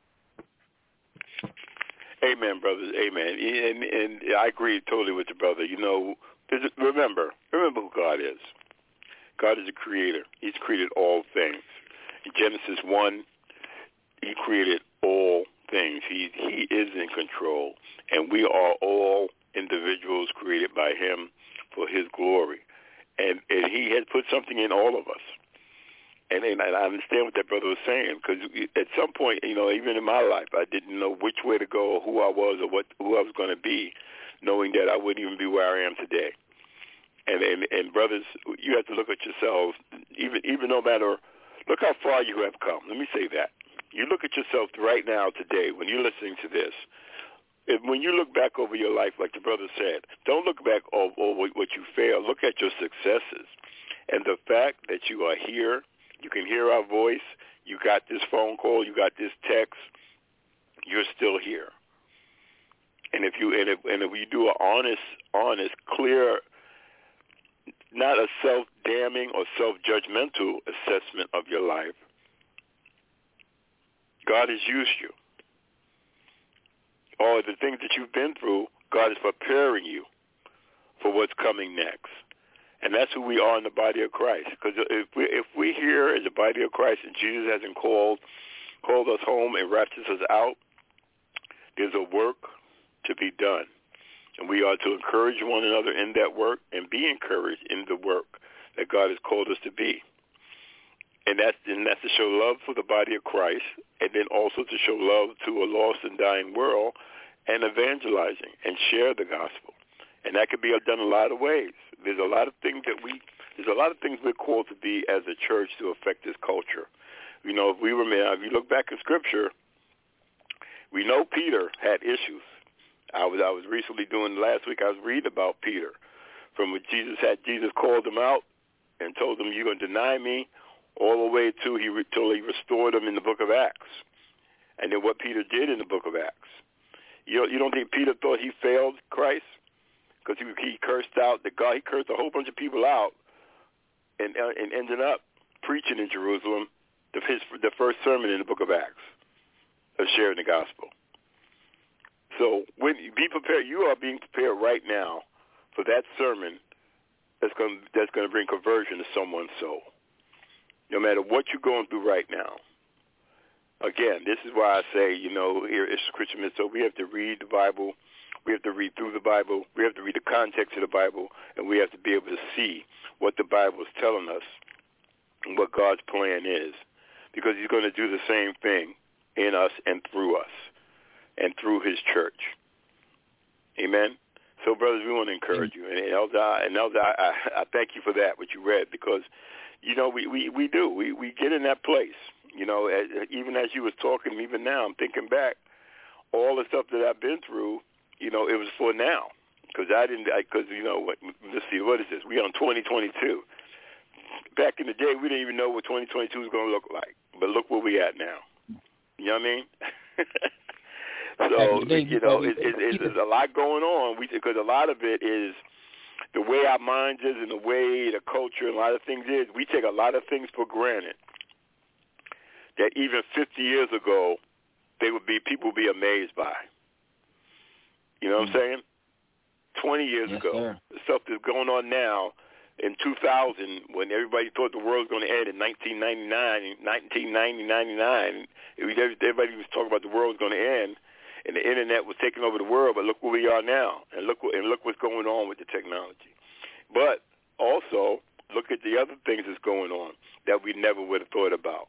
Amen, brothers. Amen. And, and I agree totally with your brother. You know, remember, remember who God is. God is a creator. He's created all things. In Genesis one, he created all things. He he is in control, and we are all individuals created by him for his glory. And, and he has put something in all of us. And, and I understand what that brother was saying, because at some point, you know, even in my life, I didn't know which way to go, or who I was, or what who I was going to be, knowing that I wouldn't even be where I am today. And, and and brothers, you have to look at yourselves, even even no matter, look how far you have come. Let me say that. You look at yourself right now today when you're listening to this. If, when you look back over your life, like the brother said, don't look back over, over what you failed. Look at your successes. And the fact that you are here, you can hear our voice, you got this phone call, you got this text, you're still here. And if you and if, and if you do an honest, honest, clear, not a self-damning or self-judgmental assessment of your life, God has used you. All the things that you've been through, God is preparing you for what's coming next. And that's who we are in the body of Christ. Because if we if we here as the body of Christ and Jesus hasn't called called us home and raptured us out, there's a work to be done. And we are to encourage one another in that work and be encouraged in the work that God has called us to be. And that's, and that's to show love for the body of Christ, and then also to show love to a lost and dying world, and evangelizing and share the gospel. And that could be done a lot of ways. There's a lot of things that we, there's a lot of things we're called to be as a church to affect this culture. You know, if we remember, if you look back in Scripture, we know Peter had issues. I was I was recently doing last week. I was reading about Peter, from when Jesus had Jesus called him out and told him, "You're going to deny me," all the way to he till he restored him in the book of Acts, and then what Peter did in the book of Acts. You you don't think Peter thought he failed Christ? Because he, he cursed out the God, he cursed a whole bunch of people out, and uh, and ended up preaching in Jerusalem the, his the first sermon in the book of Acts of sharing the gospel. So when you be prepared, you are being prepared right now for that sermon that's going that's going to bring conversion to someone's soul. No matter what you're going through right now. Again, this is why I say, you know, here it's Christian Minute, so we have to read the Bible. We have to read through the Bible. We have to read the context of the Bible, and we have to be able to see what the Bible is telling us and what God's plan is, because he's going to do the same thing in us and through us and through his church. Amen? So, brothers, we want to encourage you. And, Elder, and Elder I, I thank you for that, what you read, because, you know, we, we, we do. We, we get in that place. You know, as, even as you was talking, even now, I'm thinking back, all the stuff that I've been through, you know, it was for now, because I didn't, because, you know, what, let's see, what is this? We on twenty twenty-two. Back in the day, we didn't even know what twenty twenty-two was going to look like, but look where we at now. You know what I mean? So, you know, it, it, it, there's a lot going on, because a lot of it is the way our minds is and the way the culture and a lot of things is, we take a lot of things for granted that even fifty years ago, they would be, people would be amazed by. You know what mm-hmm. I'm saying? twenty years yes, ago, sir. The stuff that's going on now in two thousand, when everybody thought the world was going to end in nineteen ninety-nine, nineteen ninety, ninety-nine, everybody was talking about the world was going to end, and the internet was taking over the world. But look where we are now, and look what, and look what's going on with the technology. But also look at the other things that's going on that we never would have thought about.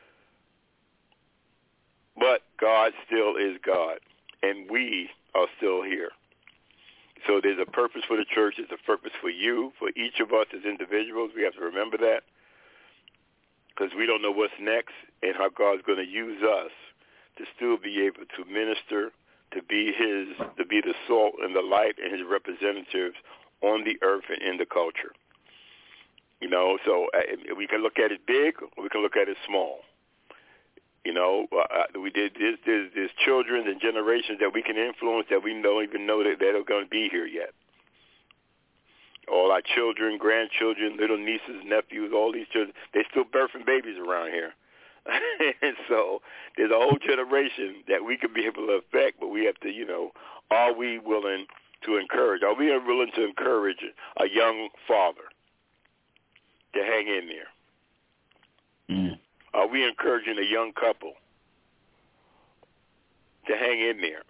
But God still is God, and we are still here. So there's a purpose for the church. There's a purpose for you, for each of us as individuals. We have to remember that, because we don't know what's next and how God's going to use us to still be able to minister, to be his, to be the salt and the light and his representatives on the earth and in the culture. You know, so uh, we can look at it big, or we can look at it small. You know, uh, we did there's, there's, there's children and generations that we can influence that we don't even know that they're going to be here yet. All our children, grandchildren, little nieces, nephews, all these children, they're still birthing babies around here. And so there's a whole generation that we could be able to affect, but we have to, you know, are we willing to encourage? Are we willing to encourage a young father to hang in there? Mm. Are we encouraging a young couple to hang in there?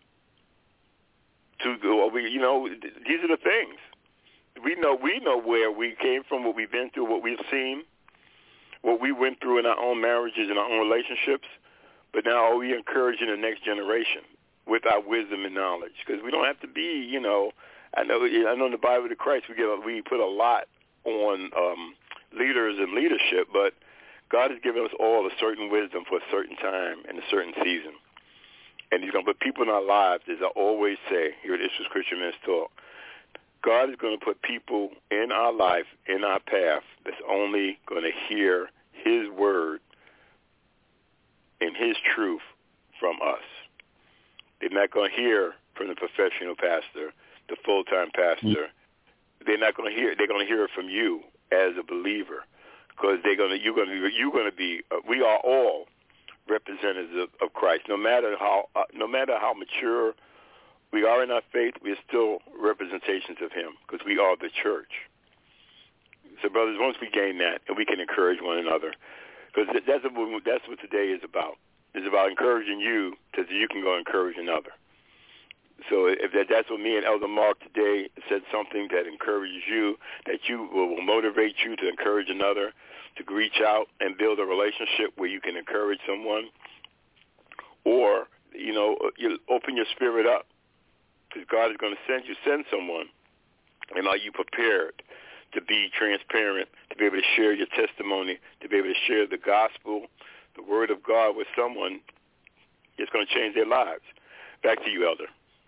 To go, we, you know, these are the things. We know we know where we came from, what we've been through, what we've seen, what we went through in our own marriages and our own relationships. But now are we encouraging the next generation with our wisdom and knowledge? Because we don't have to be, you know, I know I know in the Bible of Christ we get a, we put a lot on um, leaders and leadership, but God has given us all a certain wisdom for a certain time and a certain season. And he's going to put people in our lives, as I always say, here at Issues Christian Men's Talk, God is going to put people in our life, in our path, that's only going to hear his word and his truth from us. They're not going to hear from the professional pastor, the full-time pastor. They're not going to hear. They're going to hear it from you as a believer, because they're going to. You're going to. You're going to be. Uh, we are all representatives of, of Christ. No matter how. Uh, no matter how mature we are in our faith, we are still representations of him, because we are the church. So, brothers, once we gain that, and we can encourage one another, because that's what, that's what today is about. It's about encouraging you so that you can go encourage another. So if that, that's what me and Elder Mark today said, something that encourages you, that you will, will motivate you to encourage another, to reach out and build a relationship where you can encourage someone, or, you know, you open your spirit up. Because God is going to send you, send someone, and are you prepared to be transparent, to be able to share your testimony, to be able to share the gospel, the word of God with someone that's going to change their lives? Back to you, Elder.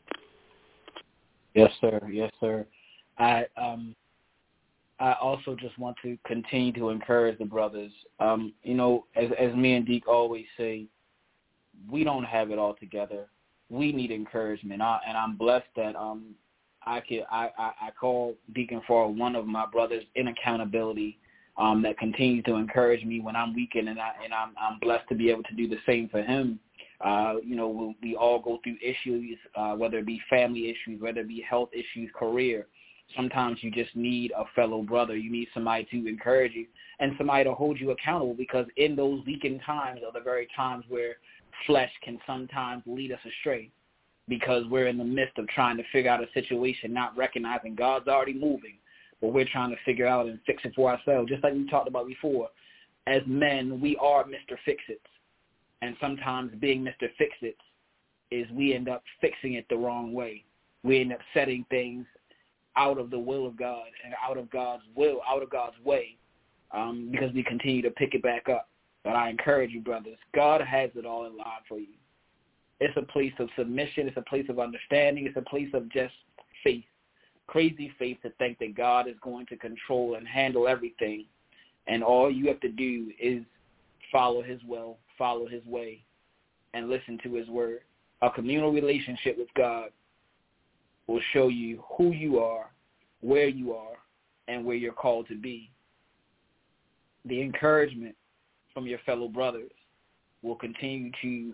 Yes, sir. Yes, sir. I um, I also just want to continue to encourage the brothers. Um, you know, as as me and Deke always say, we don't have it all together. We need encouragement, I, and I'm blessed that um, I could I, I, I call Deacon for one of my brothers in accountability um, that continues to encourage me when I'm weakened, and I and I'm I'm blessed to be able to do the same for him. Uh, you know, we, we all go through issues, uh, whether it be family issues, whether it be health issues, career. Sometimes you just need a fellow brother. You need somebody to encourage you and somebody to hold you accountable, because in those weakened times are the very times where flesh can sometimes lead us astray, because we're in the midst of trying to figure out a situation, not recognizing God's already moving, but we're trying to figure out and fix it for ourselves. Just like we talked about before, as men, we are Mister Fix-Its. And sometimes being Mister Fix-Its is we end up fixing it the wrong way. We end up setting things out of the will of God and out of God's will, out of God's way, um, because we continue to pick it back up. But I encourage you, brothers, God has it all in line for you. It's a place of submission. It's a place of understanding. It's a place of just faith, crazy faith to think that God is going to control and handle everything. And all you have to do is follow his will, follow his way, and listen to his word. A communal relationship with God will show you who you are, where you are, and where you're called to be. The encouragement from your fellow brothers will continue to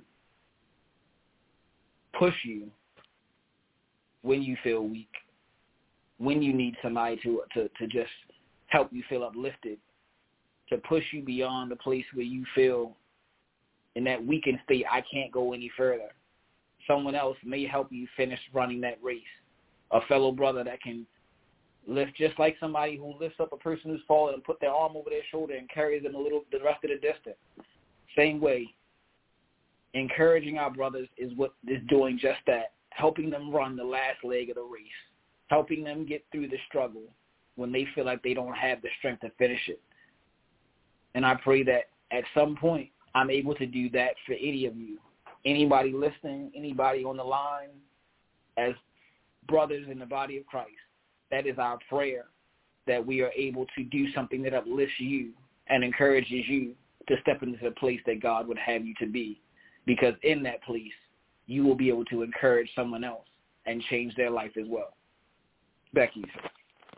push you when you feel weak, when you need somebody to, to, to just help you feel uplifted, to push you beyond the place where you feel in that weakened state, I can't go any further. Someone else may help you finish running that race. A fellow brother that can lift, just like somebody who lifts up a person who's fallen and put their arm over their shoulder and carries them a little the rest of the distance. Same way, encouraging our brothers is what is doing just that, helping them run the last leg of the race, helping them get through the struggle when they feel like they don't have the strength to finish it. And I pray that at some point I'm able to do that for any of you. Anybody listening, anybody on the line, as brothers in the body of Christ. That is our prayer, that we are able to do something that uplifts you and encourages you to step into the place that God would have you to be. Because in that place, you will be able to encourage someone else and change their life as well. Back to you, sir.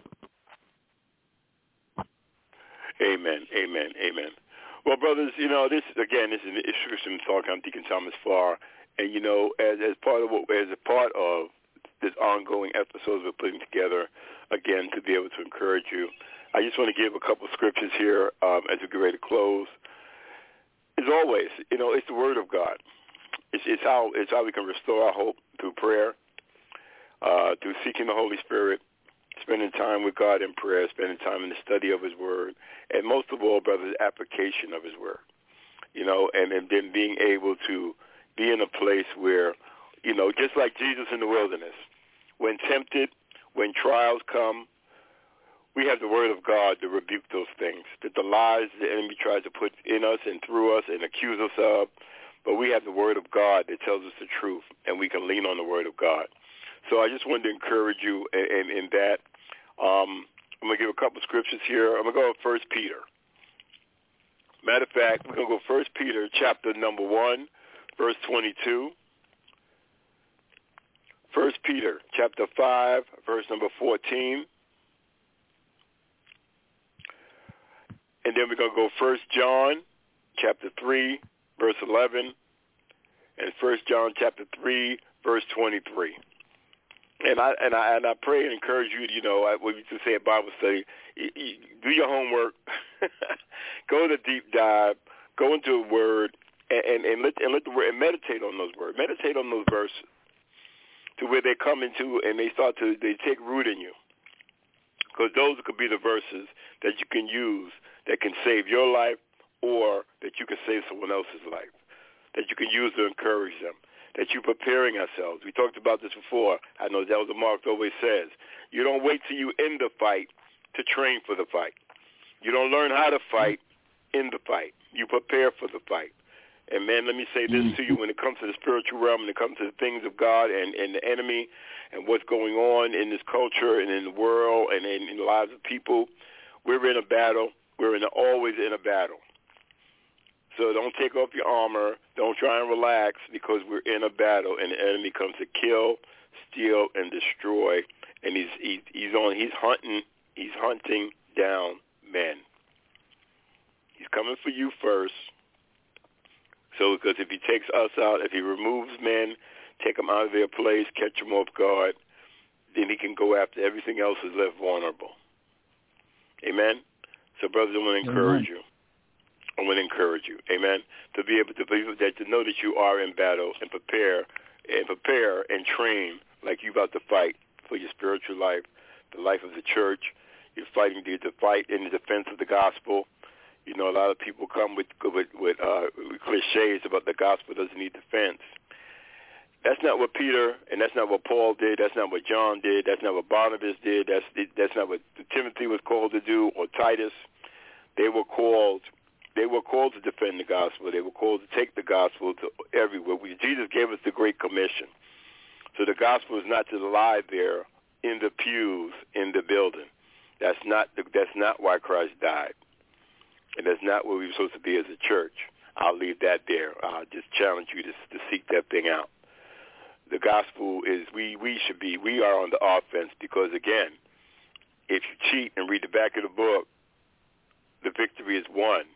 Amen, amen, amen. Well, brothers, you know, this, again, this is Christian Talk. I'm Deacon Thomas Farr. And, you know, as, as part of what, as a part of this ongoing episodes we're putting together, again, to be able to encourage you, I just want to give a couple scriptures here um, as we get ready to close. As always, you know, it's the Word of God. It's, it's how it's how we can restore our hope through prayer, uh, through seeking the Holy Spirit, spending time with God in prayer, spending time in the study of His Word, and most of all, brothers, application of His Word. You know, and, and then being able to be in a place where, you know, just like Jesus in the wilderness, when tempted, when trials come, we have the Word of God to rebuke those things, that the lies the enemy tries to put in us and through us and accuse us of, but we have the Word of God that tells us the truth, and we can lean on the Word of God. So I just wanted to encourage you in, in, in that. Um, I'm going to give a couple scriptures here. I'm going to go to First Peter. Matter of fact, we're going to go First Peter chapter number one, verse twenty-two. First Peter chapter five, verse number fourteen. And then we're going to go First John chapter three, verse eleven, and First John chapter three, verse twenty-three. And I and I and I pray and encourage you, you know, I, what we used to say at Bible study, you, you, do your homework, go to deep dive, go into a word, and, and, and let and let the word and meditate on those words, meditate on those verses, to where they come into and they start to they take root in you, because those could be the verses that you can use that can save your life, or that you can save someone else's life, that you can use to encourage them, that you're preparing ourselves. We talked about this before. I know Elder Mark always says, you don't wait till you end the fight to train for the fight. You don't learn how to fight in the fight. You prepare for the fight. And, man, let me say this to you. When it comes to the spiritual realm, when it comes to the things of God and, and the enemy and what's going on in this culture and in the world and in, in the lives of people, we're in a battle. We're in a, always in a battle. So don't take off your armor. Don't try and relax, because we're in a battle, and the enemy comes to kill, steal, and destroy. And he's he, he's on. He's hunting. He's hunting down men. He's coming for you first. So because if he takes us out, if he removes men, take them out of their place, catch them off guard, then he can go after everything else that's left vulnerable. Amen. So, brothers, I want to encourage Amen. you. I want to encourage you, amen, to be able to be that to know that you are in battle and prepare and prepare and train like you're about to fight for your spiritual life, the life of the church. You're fighting to, to fight in the defense of the gospel. You know, a lot of people come with with, with, uh, with cliches about the gospel doesn't need defense. That's not what Peter and that's not what Paul did. That's not what John did. That's not what Barnabas did. That's that's not what Timothy was called to do, or Titus. They were called. They were called to defend the gospel. They were called to take the gospel to everywhere. We, Jesus gave us the Great Commission. So the gospel is not to lie there in the pews in the building. That's not the, that's not why Christ died, and that's not where we're supposed to be as a church. I'll leave that there. I'll just challenge you to, to seek that thing out. The gospel is we, we should be, we are on the offense, because, again, if you cheat and read the back of the book, the victory is won.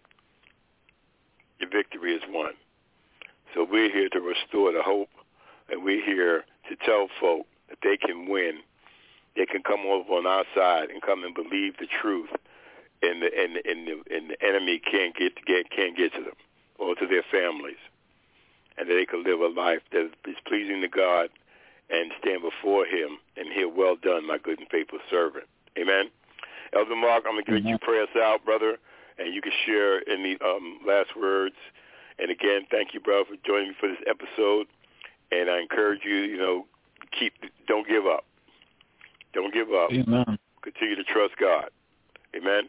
The victory is won. So we're here to restore the hope, and we're here to tell folk that they can win. They can come over on our side and come and believe the truth, and the and the, and the, and the enemy can't get to get can't get to them or to their families, and that they can live a life that is pleasing to God and stand before Him and hear, "Well done, my good and faithful servant." Amen. Elder Mark, I'm going to get you pray us out, brother, and you can share any um, last words. And again, thank you, brother, for joining me for this episode. And I encourage you, you know, keep, don't give up. Don't give up. Amen. Continue to trust God. Amen.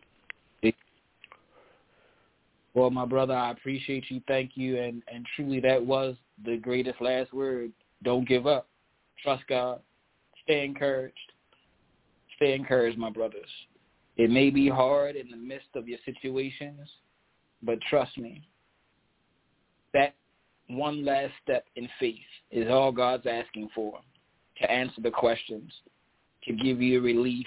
Well, my brother, I appreciate you. Thank you. And, and truly, that was the greatest last word. Don't give up. Trust God. Stay encouraged. Stay encouraged, my brothers. It may be hard in the midst of your situations, but trust me, that one last step in faith is all God's asking for, to answer the questions, to give you relief,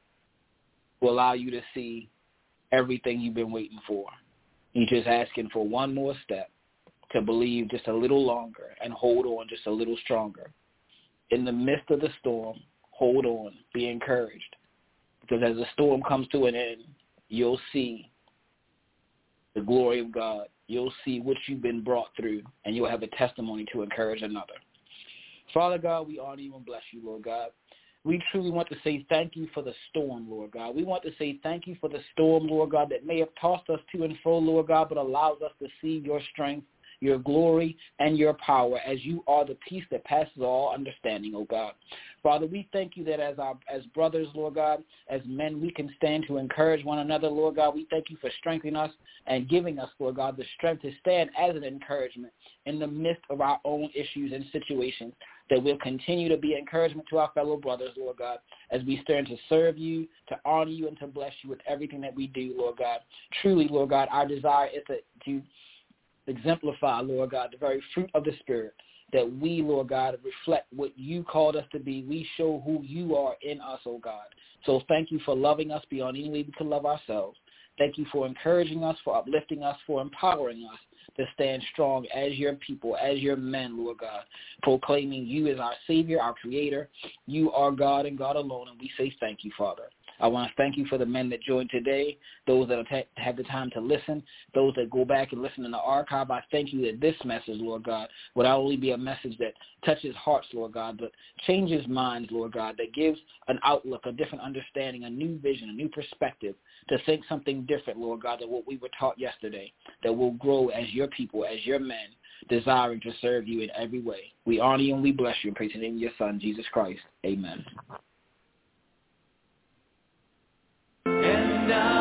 to allow you to see everything you've been waiting for. He's just asking for one more step, to believe just a little longer and hold on just a little stronger. In the midst of the storm, hold on, be encouraged, because as the storm comes to an end, you'll see the glory of God. You'll see what you've been brought through, and you'll have a testimony to encourage another. Father God, we honor you and bless you, Lord God. We truly want to say thank you for the storm, Lord God. We want to say thank you for the storm, Lord God, that may have tossed us to and fro, Lord God, but allows us to see your strength, your glory, and your power, as you are the peace that passes all understanding, oh God. Father, we thank you that as our as brothers, Lord God, as men, we can stand to encourage one another, Lord God. We thank you for strengthening us and giving us, Lord God, the strength to stand as an encouragement in the midst of our own issues and situations, that we'll continue to be encouragement to our fellow brothers, Lord God, as we stand to serve you, to honor you, and to bless you with everything that we do, Lord God. Truly, Lord God, our desire is to, to exemplify, Lord God, the very fruit of the Spirit, that we, Lord God, reflect what you called us to be. We show who you are in us, oh God. So thank you for loving us beyond any way we could love ourselves. Thank you for encouraging us, for uplifting us, for empowering us to stand strong as your people, as your men, Lord God, proclaiming you as our Savior, our Creator. You are God and God alone, and we say thank you, Father. I want to thank you for the men that joined today, those that have had the time to listen, those that go back and listen in the archive. I thank you that this message, Lord God, would not only be a message that touches hearts, Lord God, but changes minds, Lord God, that gives an outlook, a different understanding, a new vision, a new perspective, to think something different, Lord God, than what we were taught yesterday, that will grow as your people, as your men, desiring to serve you in every way. We honor you and we bless you in praise the name of your Son, Jesus Christ. Amen. And I